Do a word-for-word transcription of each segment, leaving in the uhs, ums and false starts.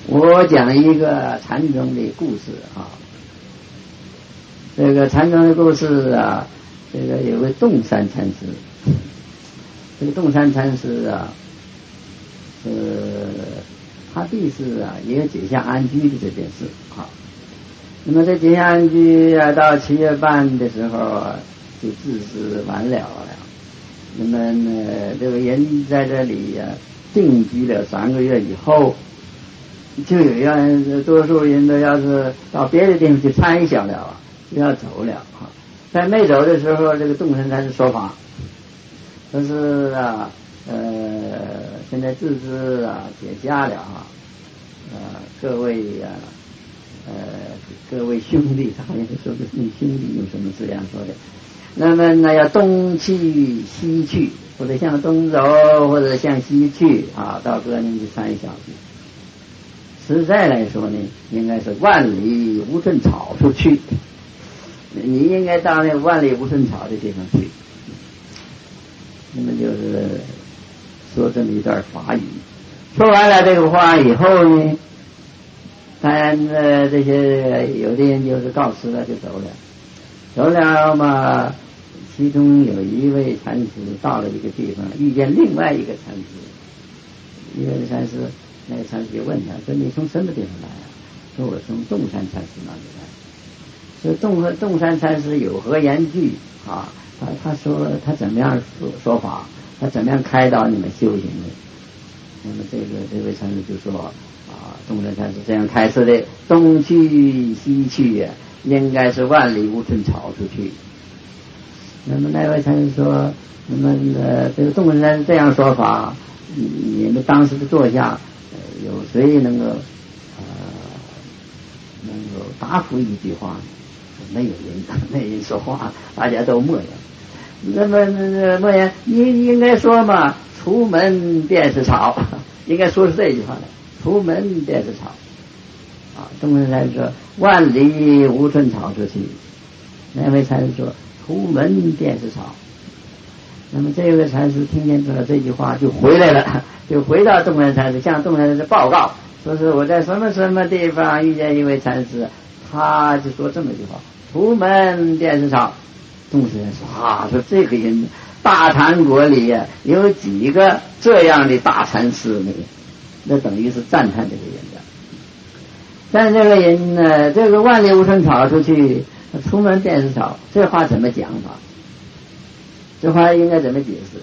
我讲一个禅宗的故事啊。这个禅宗的故事啊，这个有位洞山禅师，这个洞山禅师啊，呃，他弟子啊也有解下安居的这件事啊。那么这解下安居啊，到七月半的时候啊，就自是完了了。那么呢，这个人在这里啊定居了三个月以后，就有人，多数人都要是到别的地方去参小了啊，就要走了啊。在没走的时候，这个洞山禅师说法，说是啊，呃，现在自知啊解家了啊，呃，各位啊，呃，各位兄弟，他好像是说的是兄弟，有什么这样说的？那么呢，要东去西去，或者向东走，或者向西去啊，到各地去参小去。实在来说呢，应该是万里无寸草处去，你应该到那万里无寸草的地方去。那么就是说这么一段法语，说完了这个话以后呢，当然呃这些有的人就是告辞了就走了，走了嘛，其中有一位禅师到了一个地方，遇见另外一个禅师，一位禅师。那个禅师就问他说：“你从什么地方来啊？”说：“我从洞山禅师那里来。”说洞和洞山禅师有何言句啊？他他说他怎么样说说法？他怎么样开导你们修行的？那么这个这位禅师就说：“啊，洞山禅师这样开示的，东去西去啊，应该是万里无寸草出去。”那么那位禅师说：“那么呃，这个洞山禅师这样说法，你们当时的座下。”有谁能够呃能够答复一句话？没有人，没人说话，大家都默然。那么默然，应应该说嘛，出门便是草，应该说是这句话的。出门便是草，啊，中文来说，万里无寸草出去。那位禅师说，出门便是草。那么这位禅师听见了这句话，就回来了。就回到洞山禅师，向洞山禅师报告，说是我在什么什么地方遇见一位禅师，他就说这么一句话：出门便是草。洞山禅师说啊，说这个人大禅国里啊，有几个这样的大禅师呢？那等于是赞叹这个人的。但这个人呢，这个万里无寸草出去，出门便是草，这话怎么讲法？这话应该怎么解释？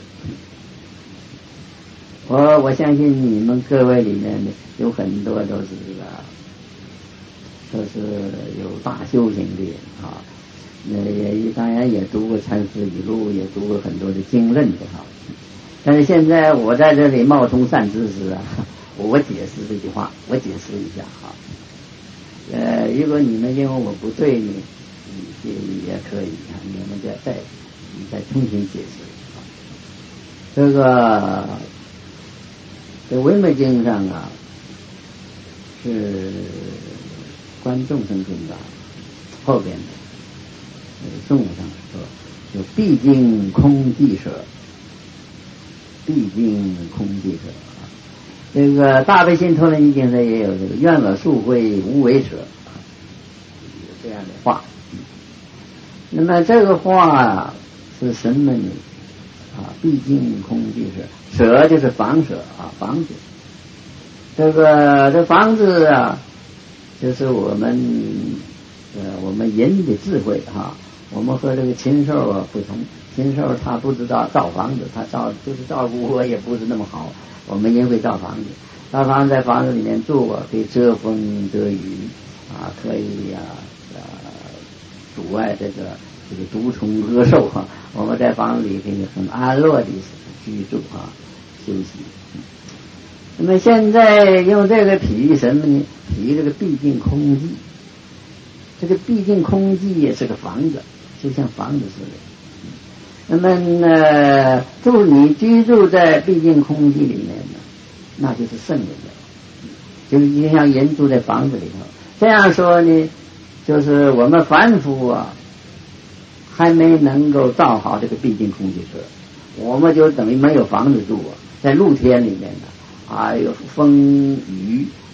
我我相信你们各位里面有很多都是这个，都是有大修行的人啊。那也当然也读过《禅师语录》，也读过很多的经论的哈。但是现在我在这里冒充善知识啊，我解释这句话，我解释一下哈。呃，如果你们认为我不对呢，也也可以啊，你们再再再重新解释。这个。在《维摩经》上啊，是观众生中的后边的颂上说，就毕竟空寂舍，毕竟空寂舍啊。这个《大悲心陀罗尼经》上也有这个愿我速会无为舍，有这样的话。那么这个话啊是什么呢？啊，毕竟空寂舍。舍就是房舍啊，房子。这个这房子啊，就是我们呃我们人的智慧哈、啊。我们和这个禽兽啊不同，禽兽他不知道造房子，他造就是照顾我也不是那么好。我们人会造房子，造房子在房子里面住啊，可以遮风遮雨啊，可以啊呃阻碍这个这个毒虫恶兽哈、啊。我们在房子里可以很安乐的居住啊。休息。那么现在用这个比喻什么呢？比喻这个毕竟空寂。这个毕竟空寂也是个房子，就像房子似的。那么呢，住你居住在毕竟空寂里面呢，那就是圣人了，就是就像人住在房子里头。这样说呢，就是我们凡夫啊，还没能够造好这个毕竟空寂舍，我们就等于没有房子住啊。在露天里面呢，啊，有风雨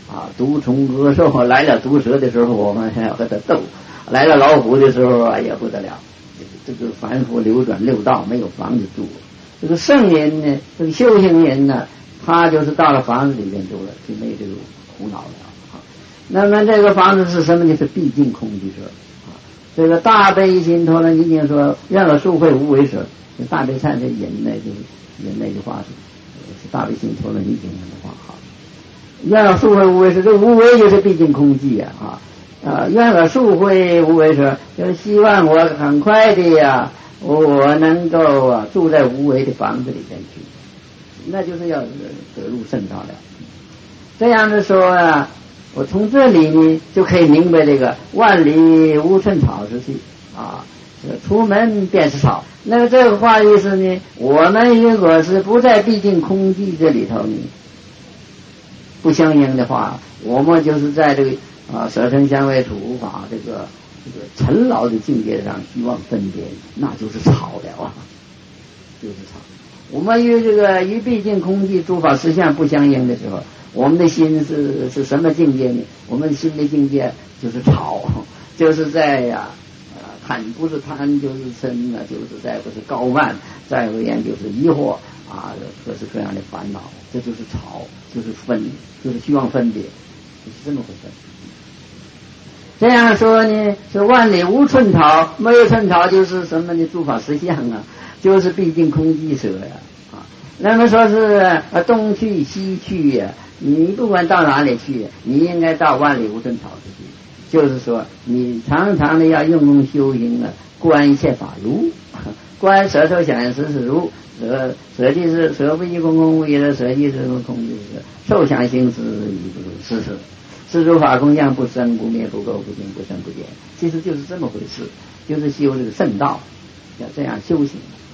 啊，毒虫恶兽来了，毒蛇的时候我们还要和它斗，来了老虎的时候啊也不得了。这个反复流转六道，没有房子住。这个圣人呢，这个修行人呢，他就是到了房子里面住了，就没有这个苦恼了啊。那么这个房子是什么呢？是毕竟空寂舍啊。这个大悲心陀罗尼经说，愿我受惠无为舍。大悲忏的引那就是引那句话是是大悲心陀罗尼经上的话哈。愿我受惠无为舍，这无为就是毕竟空寂啊啊。啊，愿我受惠无为舍，就是希望我很快的呀，我能够啊住在无为的房子里边去，那就是要得入圣道了。这样的说啊，我从这里呢就可以明白这个万里无春草之去啊，出门便是草。那么这个话意思呢，我们如果是不在毕竟空寂这里头呢，不相应的话，我们就是在这个。啊，舍身香味触无法这个这个尘劳的境界上希望分别，那就是草了啊，就是草。我们与这个与毕竟空寂诸法实相不相应的时候，我们的心是是什么境界呢？我们心的境界就是草，就是在呀、啊，贪不是贪就是嗔啊，就是再不是高慢，再而言就是疑惑啊，各式各样的烦恼，这就是草，就是分，就是希望分别，就是这么回事。这样说呢，是万里无春草，没有春草就是什么呢？诸法实相啊，就是毕竟空寂舍呀啊。那么说是东去西去呀、啊，你不管到哪里去，你应该到万里无春草之去。就是说，你常常的要用功修行啊，观一切法如，观舍受想行识是如，舍舍即是舍不异空空无一的，舍即是空空即是受想行识亦不如是是。是诸法空相，不生不灭，不垢不净，不生不减，其实就是这么回事，就是修这个圣道，要这样修行，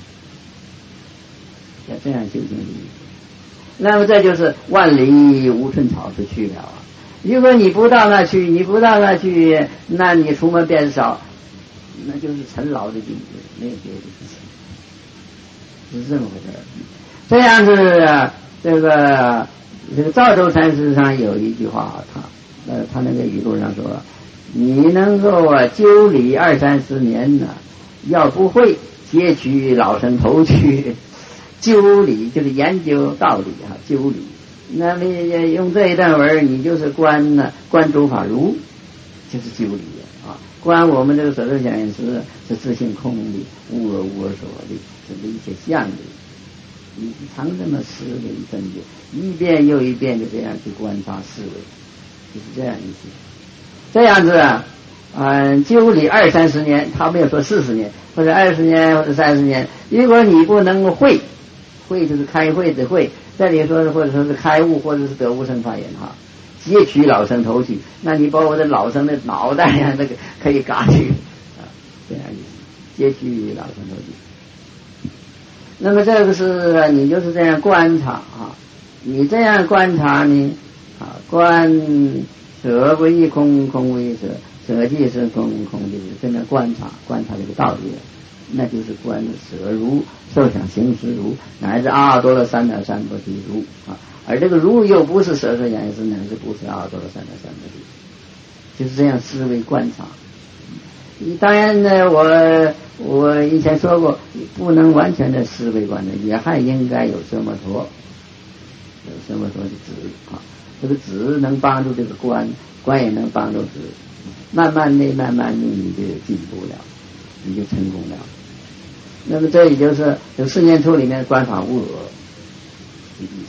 要这样修行的意思。那么这就是万里无春草之去了啊！如果你不到那去，你不到那去，那你出门便少，那就是尘劳的境界，没有别的事情，是这么回事。这样子，这个这个赵州禅师上有一句话，他。呃，他那个语录上说，你能够啊究理二三十年呢，要不会截取老生头去。究理就是研究道理啊，究理。那么用这一段文，你就是观呢，观诸法如，就是究理啊。观我们这个舍受想行识是自性空理，无我无我所理，是一切相理。你常这么思维分别，一遍又一遍就这样去观察思维。就是这样意思，这样子啊，嗯，究理二三十年，他没有说四十年，或者二十年，或者三十年。如果你不能会，会就是开会的会，这里说或者说是开悟，或者是得无生法眼哈，截取老生头去，那你把我的老生的脑袋呀、啊，这个可以嘎去啊，这样意思，截取老生头去。那么这个是你就是这样观察啊，你这样观察呢？啊，观舍不异空，空无一舍，舍即是空，空即是这么观察，观察这个道理，那就是观舍如，受想行识如，乃至阿耨多罗三藐三菩提如啊。而这个如又不是舍受想行识，乃至不是阿耨多罗三藐三菩提，就是这样思维观察。当然呢，我我以前说过，不能完全的思维观察，也还应该有奢摩陀，有奢摩陀的指啊。这个指能帮助这个观，观也能帮助指，慢慢的、慢慢的你就进步了，你就成功了。那么这也就是这四念处里面观法无我的意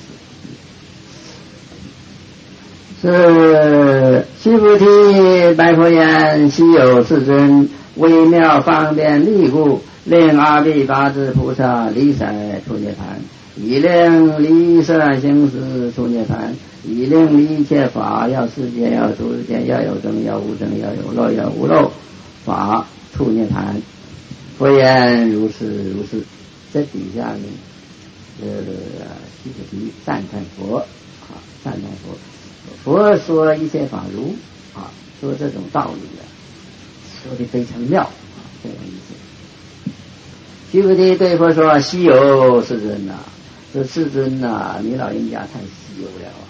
思。是须菩提白佛言：昔有世尊微妙方便力故，令阿毗跋致菩萨离塞出涅盘，以令离色行识出涅盘，以令离一切法，要世间，要出世间，要有正，要无正，要有漏，要无漏法出涅盘。佛言如是如是。在底下呢，呃，须菩提赞叹佛啊，赞叹佛。佛说一切法如啊，说这种道理啊，说的非常妙啊，这样意思。须菩提对佛说：“稀有世尊呐、啊，这世尊呐、啊，你老人家太稀有了啊！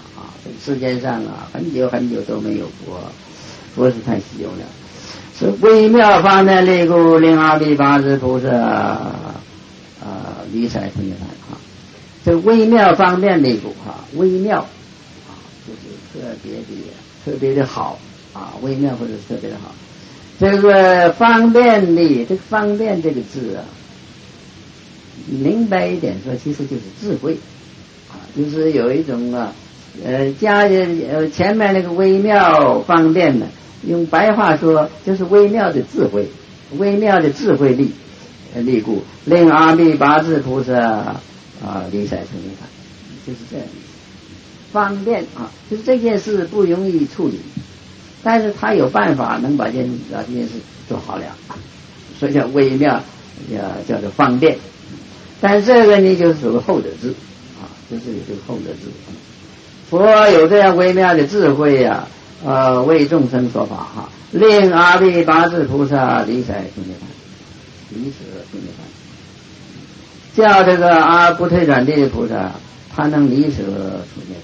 世界上啊，很久很久都没有佛，佛是太稀有了。是微妙方面力故，令阿弥八支菩萨啊离塞出涅槃啊。这微妙方面力故啊，微妙啊，就是特别的特别的好啊，微妙或者是特别的好。这个方便力，这个方便这个字啊，明白一点说，其实就是智慧啊，就是有一种啊，呃，加呃前面那个微妙方便呢。用白话说，就是微妙的智慧，微妙的智慧力力故，令阿弥八支菩萨啊离塞出涅槃，就是这样。方便啊，就是这件事不容易处理，但是他有办法能把这件把这件事做好了，所以叫微妙，叫叫做方便。但是这个呢，就是属于后者智啊，就是有这个后者智。佛有这样微妙的智慧呀、啊。呃，为众生说法哈，令阿弥八支菩萨离塞出涅槃，离舍出涅槃，叫这个阿不退转地的菩萨，他能离舍出涅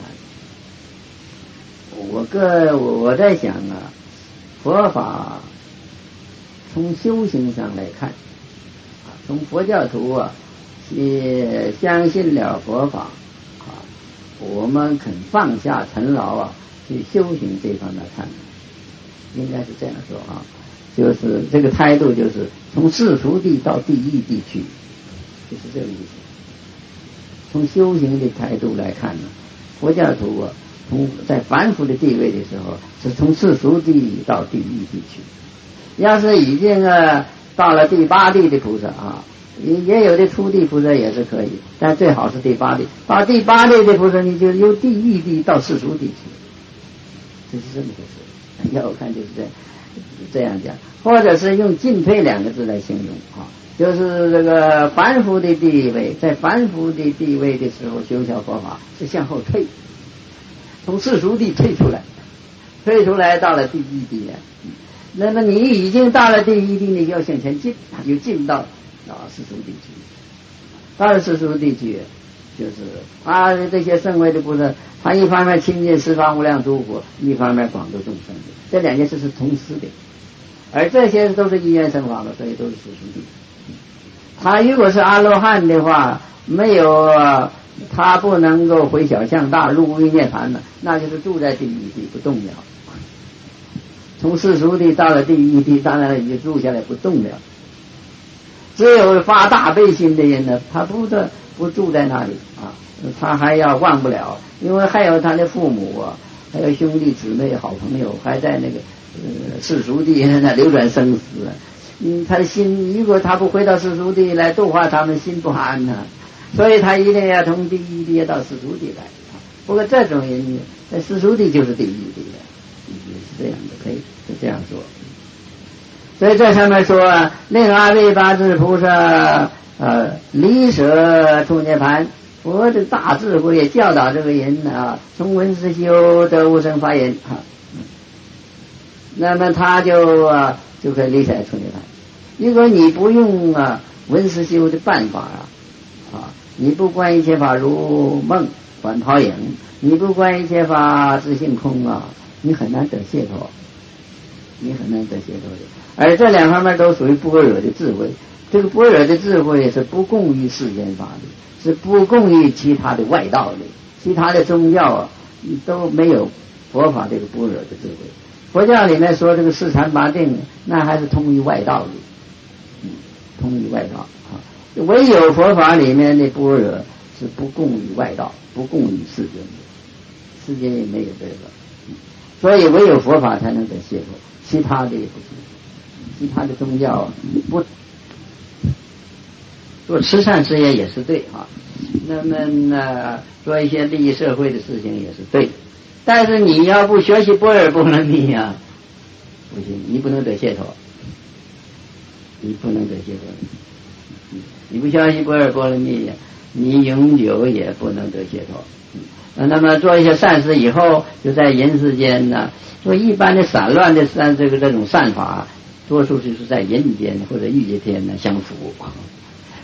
槃。我个我在想啊，佛法从修行上来看，啊，从佛教徒啊，也相信了佛法啊，我们肯放下尘劳啊。去修行这方面看，应该是这样说啊，就是这个态度，就是从世俗地到地狱地去，就是这个意思。从修行的态度来看呢，佛教徒啊，从在凡夫的地位的时候，是从世俗地到地狱地去。要是已经啊到了第八地的菩萨啊，也也有的初地菩萨也是可以，但最好是第八地。到第八地的菩萨，你就由地狱地到世俗地去。就是这么回事，要我看就是这样这样讲，或者是用进退两个字来形容啊，就是这个凡夫的地位，在凡夫的地位的时候修效佛法是向后退，从世俗地退出来，退出来到了第一地了。那么你已经到了第一地，你要向前进，就进到啊世俗地去，到了世俗地去。就是啊，这些圣位的菩萨，他一方面亲近十方无量诸佛，一方面广度众生的，这两件事是同时的。而这些都是因缘生法的，所以都是世俗地。他如果是阿罗汉的话，没有他不能够回小向大入无余涅槃的，那就是住在第一地不动了。从世俗地到了第一地，当然也住下来不动了。只有发大悲心的人呢，他不的不住在那里啊，他还要忘不了，因为还有他的父母啊，还有兄弟姊妹、好朋友，还在那个呃世俗地那流转生死。嗯，他的心如果他不回到世俗地来度化他们，心不安呐、啊，所以他一定要从第一地到世俗地来。不过这种人在世俗地就是第一地了，也是这样的，可以就这样说。所以这上面说啊，令阿弥八支菩萨呃离舍出涅槃，佛的大智慧也教导这个人啊，从闻思修得无生法忍啊，那么他就啊就可以离舍出涅槃。如果你不用啊闻思修的办法啊啊，你不观一切法如梦幻泡影，你不观一切法自性空啊，你很难得解脱，你很难得解脱的。而这两方面都属于般若的智慧，这个般若的智慧是不共于世间法的，是不共于其他的外道的，其他的宗教啊都没有佛法这个般若的智慧。佛教里面说这个四禅八定，那还是通于外道的，嗯，通于外道啊。唯有佛法里面的般若是不共于外道，不共于世间的，世间也没有这个，所以唯有佛法才能得解脱，其他的也不行。其他的宗教不做慈善事业也是对啊，那么呢做一些利益社会的事情也是对，但是你要不学习般若波罗蜜啊，不行，你不能得解脱，你不能得解脱，你不学习般若波罗蜜，你永久也不能得解脱。那么做一些善事以后，就在人世间呢，做一般的散乱的善这个这种善法。多数就是在人间或者欲界天呢相符，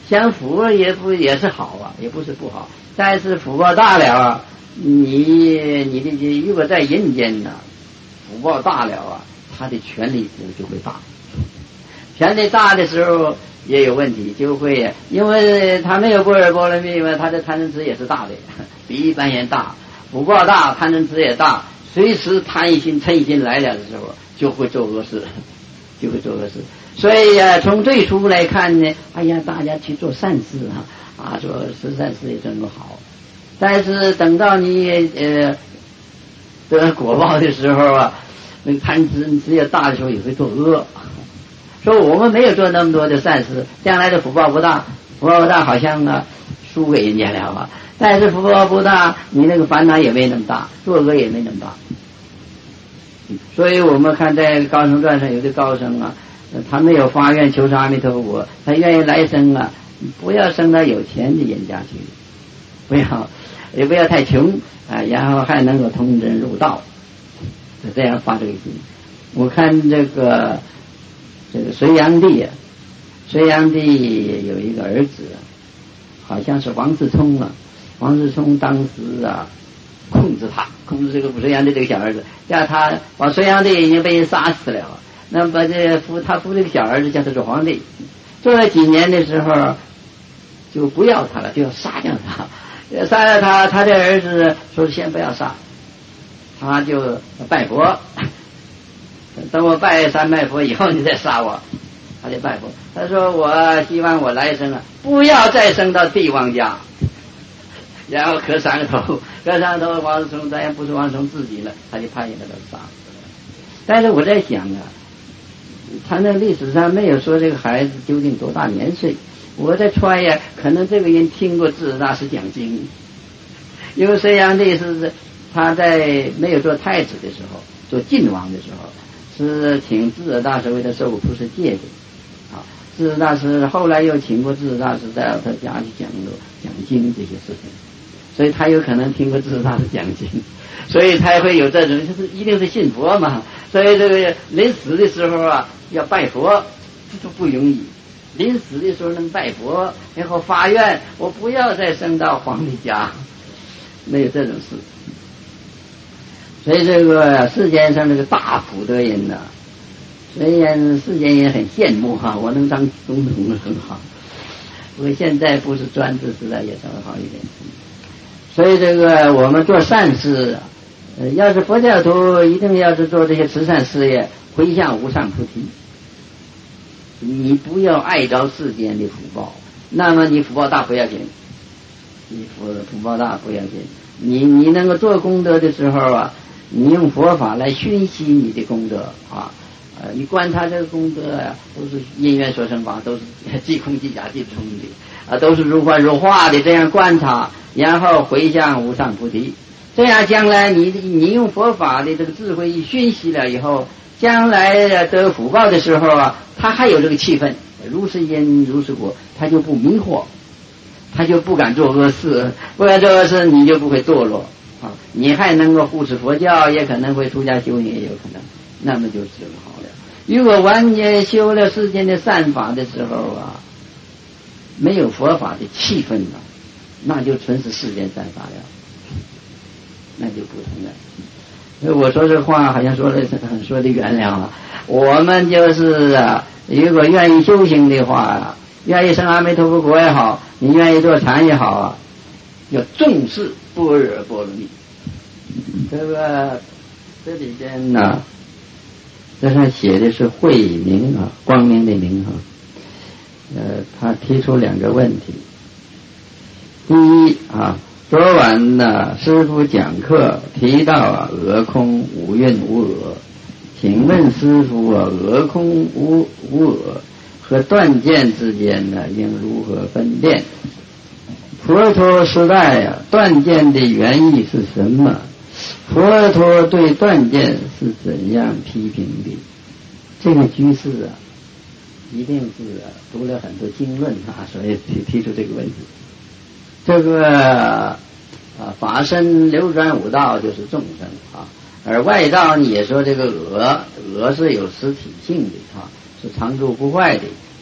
享福也不也是好啊，也不是不好。但是福报大了啊，你你的如果在人间呢，福报大了啊，他的权力就会大。权力大的时候也有问题，就会因为他没有般若波罗蜜嘛，他的贪嗔痴也是大的，比一般人大。福报大，贪嗔痴也大，随时贪心嗔心来了的时候，就会做恶事，就会做恶事。所以呀、啊，从最初来看呢，哎呀，大家去做善事啊，啊，做十善事也真好。但是等到你呃得果报的时候啊，那个贪嗔痴也大的时候，也会做恶。说我们没有做那么多的善事，将来的福报不大，福报不大，好像啊输给人家了啊。但是福报不大，你那个烦恼也没那么大，作恶也没那么大。所以我们看在高僧传上有的高僧啊，他没有发愿求阿弥陀佛，他愿意来生啊，不要生到有钱的人家去，不要也不要太穷啊，然后还能够通真入道，就这样发这个心。我看这个这个隋炀帝啊，隋炀帝有一个儿子，好像是王世充啊。王世充当时啊，控制他，控制这个隋炀帝这个小儿子，叫他把隋炀帝已经被人杀死了，那么这扶他扶这个小儿子叫他做皇帝，做了几年的时候就不要他了，就要杀掉他，杀了他，他的儿子说先不要杀，他就拜佛，等我拜三拜佛以后你再杀我，他就拜佛，他说我希望我来生啊，不要再生到帝王家。然后磕三个头，磕三个头，王世充当然不是王世充自己了，他就派人给他杀死了。但是我在想啊，他那历史上没有说这个孩子究竟多大年岁，我在揣呀，可能这个人听过智者大师讲经，因为隋炀帝是他在没有做太子的时候，做晋王的时候，是请智者大师为他受过菩萨戒的。啊，智者大师后来又请过智者大师在他家去讲过讲经这些事情。所以他有可能听过智者大师讲经，所以他会有这种，就是一定是信佛嘛。所以这个临死的时候啊，要拜佛，这都不容易。临死的时候能拜佛，然后发愿，我不要再生到皇帝家，没有这种事。所以这个世间上这个大福德人呐、啊，虽然世间人很羡慕哈、啊，我能当总统很好。不过现在不是专制时代，也稍微好一点。所以这个我们做善事，呃，要是佛教徒一定要是做这些慈善事业，回向无上菩提。你不要爱着世间的福报，那么你福报大不要紧，你福福报大不要紧。你你能够做功德的时候啊，你用佛法来熏习你的功德啊，呃，你观察这个功德啊，都是因缘所生法，都是即空即假即空的啊，都是如幻如化的这样观察。然后回向无上菩提，这样将来你你用佛法的这个智慧一熏习了以后，将来得福报的时候啊，他还有这个气氛，如是因如是果，他就不迷惑，他就不敢做恶事，不敢做恶事，你就不会堕落啊，你还能够护持佛教，也可能会出家修行，也有可能，那么就是好了。如果完全修了世间的善法的时候啊，没有佛法的气氛啊，那就纯是世间善法了，那就不同了。所以我说这话好像说的说的圆了啊。我们就是啊，如果愿意修行的话，愿意生阿弥陀佛国也好，你愿意做禅也好啊，要重视般若波罗蜜。这个这里边呢、啊，这上写的是慧明啊，光明的明啊。呃，他提出两个问题。第一啊，昨晚呢，师父讲课提到啊，讹空无蕴无讹，请问师父啊，讹空无无讹和断见之间呢，应如何分辨？佛陀时代啊，断见的原意是什么？佛陀对断见是怎样批评的？这个居士啊，一定是、啊、读了很多经论啊，所以提提出这个问题。这个啊，法身流转五道就是众生啊，而外道呢也说这个讹讹是有实体性的啊，是常住不坏的，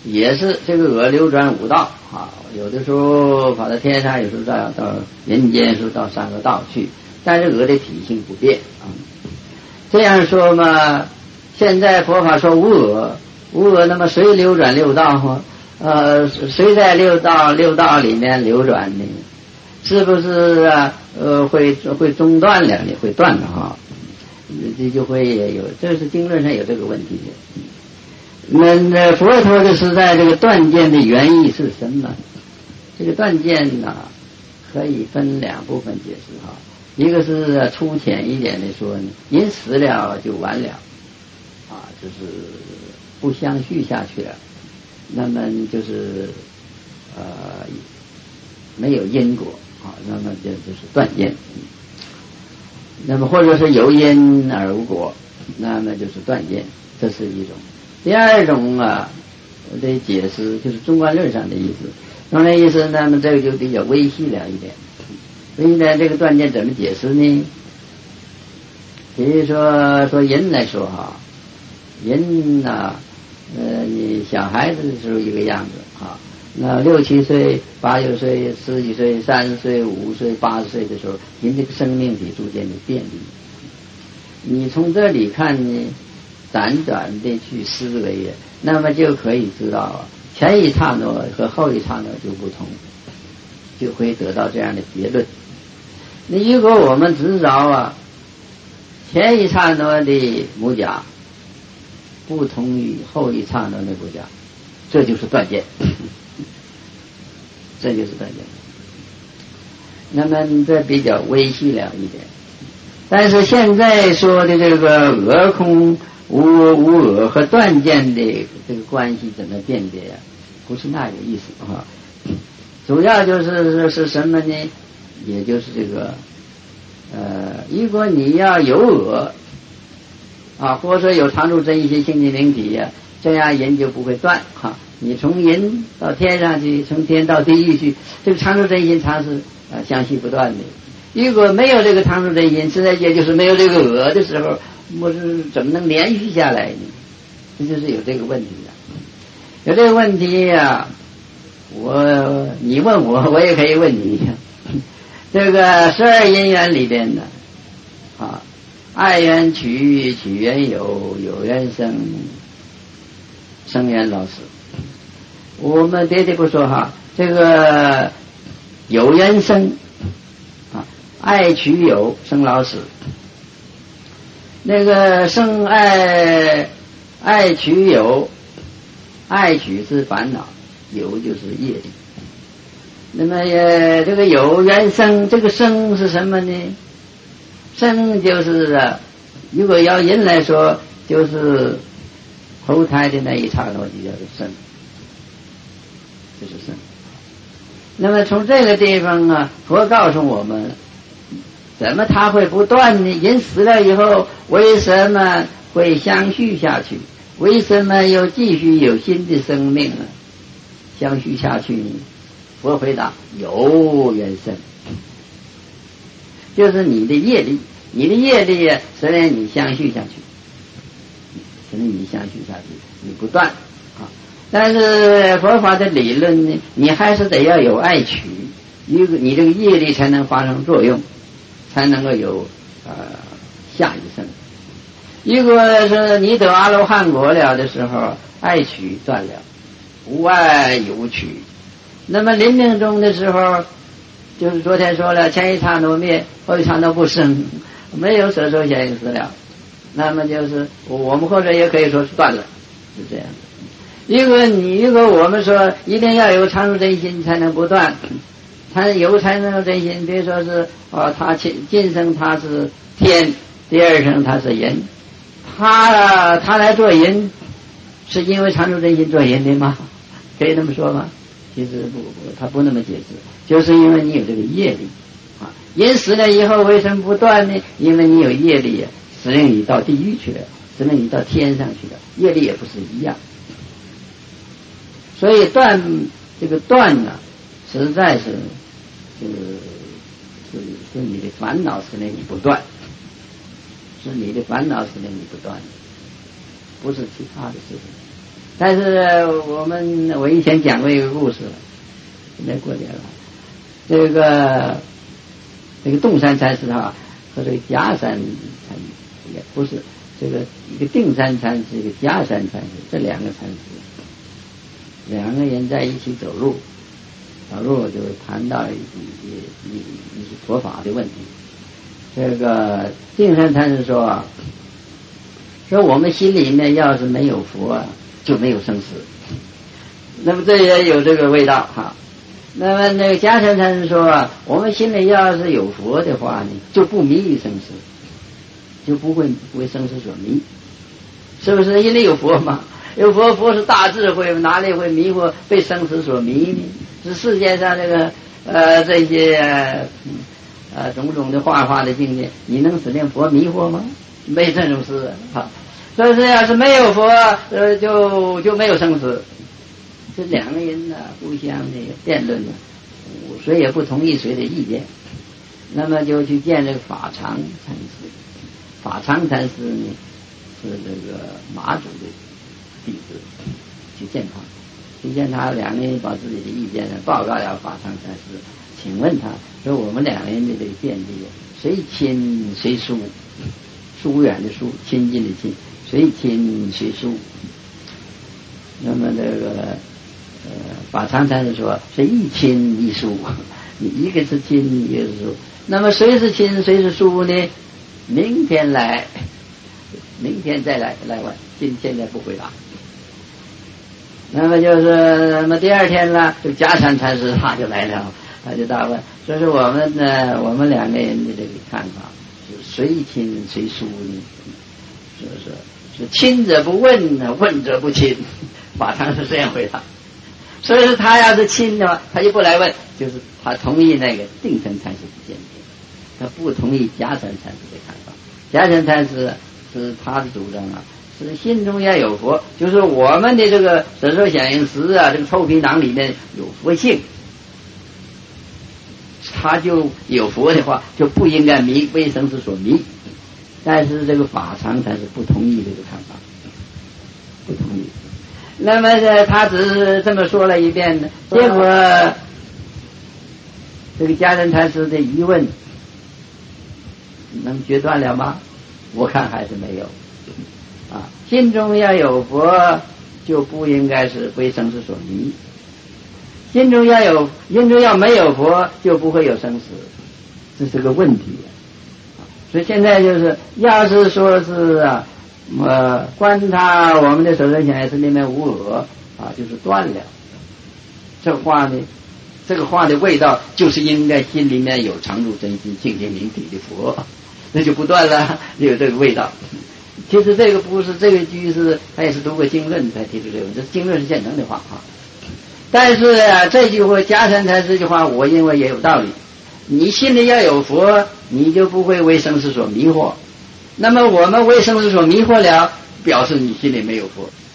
也是这个鹅流转五道啊，有的时候跑到天上，有时候到到人间，有时候到三个道去，但是鹅的体性不变啊。这样说嘛，现在佛法说无我，无我，那么谁流转六道哈？呃，谁在六道六道里面流转呢？是不是啊？呃，会会中断了，你会断的哈？这就会有，这是经论上有这个问题的。那那佛陀的是在这个断见的原意是什么？这个断见呢，可以分两部分解释哈。一个是粗浅一点的说呢，人死了就完了，啊，就是不相续下去了，那么就是呃没有因果啊，那么这就是断见。那么或者是有因而无果，那么就是断见，这是一种。第二种啊，我的解释就是中观论上的意思。中观论意思，那么这个就比较微细了一点。所以呢，这个断见怎么解释呢？比如说说人来说哈，人呐、啊，呃，你小孩子的时候一个样子啊，那六七岁、八九岁、十几岁、三十岁、五岁、八十岁的时候，人这个生命体逐渐的变异。你从这里看呢，辗转的去思维，那么就可以知道啊，前一刹那和后一刹那就不同，就会得到这样的结论。你如果我们知道啊，前一刹那的母甲不同于后一刹那的母甲，这就是断见，这就是断见。那么这比较微细了一点，但是现在说的这个俄空无无我和断见的这个关系怎么辨别呀、啊？不是那个意思哈，主要就是是什么呢？也就是这个，呃，如果你要有我啊，或者说有常住真一些性的灵体呀、啊，这样人就不会断哈、啊。你从人到天上去，从天到地狱去，这个常住真心常是啊相续不断的。如果没有这个常住真心，实在也就是没有这个我的时候，我是怎么能连续下来呢？这就是有这个问题的。有这个问题呀、啊，我你问我，我也可以问你。这个十二因缘里边呢，啊，爱缘取，取缘有，有缘生，生缘老死。我们别的不说哈，这个有缘生，啊，爱取有，生老死。那个生爱爱取有，爱取是烦恼，有就是业力。那么呃，这个有缘生，这个生是什么呢？生就是啊，如果要人来说，就是投胎的那一刹那就叫做生，就是生。那么从这个地方啊，佛告诉我们，怎么它会不断呢？人死了以后，为什么会相续下去？为什么又继续有新的生命呢？相续下去呢？佛回答：有缘生，就是你的业力，你的业力啊，使得你相续下去，使得你相续下去，你不断啊。但是佛法的理论呢，你还是得要有爱取，你你这个业力才能发生作用，才能够有呃下一生。如果是你得阿罗汉果了的时候，爱取断了，无爱有取。那么临命终的时候，就是昨天说了，前一刹那灭，后一刹那不生，没有舍受显死了。那么就是我们或者也可以说是断了，是这样的。如果你如果我们说一定要有常住真心才能不断，才有才能有真心。比如说是哦，他今今生他是天，第二生他是人，他他来做人，是因为常住真心做人的吗？可以这么说吗？其实不不，他不那么解释，就是因为你有这个业力啊。人死了以后为什么不断呢？因为你有业力，使令你到地狱去了，使令你到天上去了，业力也不是一样。所以断这个断呢、啊，实在是是是是你的烦恼使令你不断，是你的烦恼使令你不断，不是其他的事情。 但是我们我以前讲过一个故事，现在过年了，这个这个洞山禅师哈和这个夹山禅师也不是，这个一个定山禅师，一个夹山禅师，这两个禅师，两个人在一起走路，走路就谈到一一一一些佛法的问题。这个定山禅师说啊，说我们心里面要是没有佛啊，就没有生死。那么这也有这个味道哈。那么那个夹山禅师说啊，我们心里要是有佛的话呢，就不迷于生死，就不会不会生死所迷，是不是？因为有佛嘛，有佛，佛是大智慧，哪里会迷惑被生死所迷呢？是世界上这个呃这些呃种种的化化的境界，你能使令佛迷惑吗？没这种事啊。所以说，要是没有佛，呃，就就没有生死。这两个人呢，互相那个辩论呢，谁也不同意谁的意见，那么就去见这个法常禅师。法常禅师呢是这个马祖的弟子，去见他，去见他，两个人把自己的意见呢报告了法常禅师，请问他说我们两个人的这个见地，谁亲谁疏？疏远的疏，亲近的亲，谁亲谁疏？那么这个呃，法常禅师说是一亲一疏，你一个是亲，一个是疏。那么谁是亲，谁是疏呢？明天来，明天再来来问，今现在不回答。那么就是那么第二天呢，就夹山禅师他就来了，他就大问，这是我们呢，我们两个人的这个看法。谁亲谁疏呢？是不是？是亲者不问呢，问者不亲。法常是这样回答。所以说他要是亲的话，他就不来问，就是他同意那个定山禅师的见解，他不同意夹山禅师的看法。夹山禅师是他的主张啊，是心中要有佛，就是我们的这个色受想行识啊，这个臭皮囊里面有佛性。他就有佛的话，就不应该迷为生死所迷。但是这个法常禅师不同意这个看法，不同意。那么呢，他只是这么说了一遍呢，结果这个夹山禅师的疑问能决断了吗？我看还是没有。啊，心中要有佛，就不应该是为生死所迷。心中要有，心中要没有佛，就不会有生死，这是个问题。所以现在就是，要是说是啊，呃，观他我们的手身想也是里面无我啊，就是断了。这话呢，这个话的味道，就是应该心里面有常住真心、清净明体的佛，那就不断了，有这个味道。其实这个不是这个句是，他也是读过经论才提出这个，这经论是现成的话啊。但是啊，这句话夹山禅师这句话，我认为也有道理。你心里要有佛，你就不会为生死所迷惑。那么我们为生死所迷惑了，表示你心里没有佛。